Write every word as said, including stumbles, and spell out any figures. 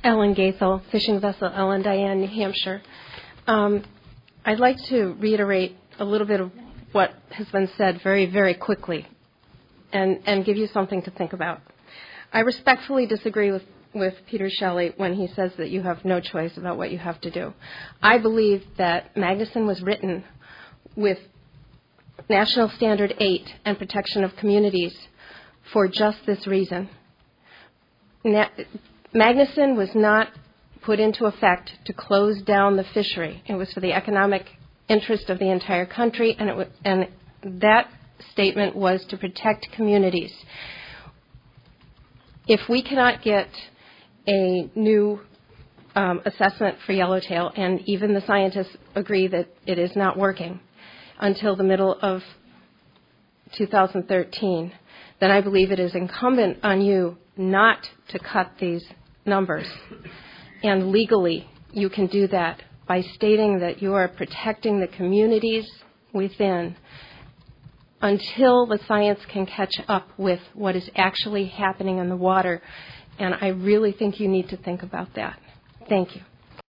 Ellen Gaithel, Fishing Vessel Ellen Diane, New Hampshire. Um, I'd like to reiterate a little bit of what has been said very, very quickly and, and give you something to think about. I respectfully disagree with, with Peter Shelley when he says that you have no choice about what you have to do. I believe that Magnuson was written with National Standard eight and protection of communities for just this reason. Na- Magnuson was not put into effect to close down the fishery. It was for the economic interest of the entire country, and, it w- and that statement was to protect communities. If we cannot get a new um, assessment for yellowtail, and even the scientists agree that it is not working until the middle of two thousand thirteen, then I believe it is incumbent on you not to cut these numbers. And legally, you can do that by stating that you are protecting the communities within until the science can catch up with what is actually happening in the water. And I really think you need to think about that. Thank you.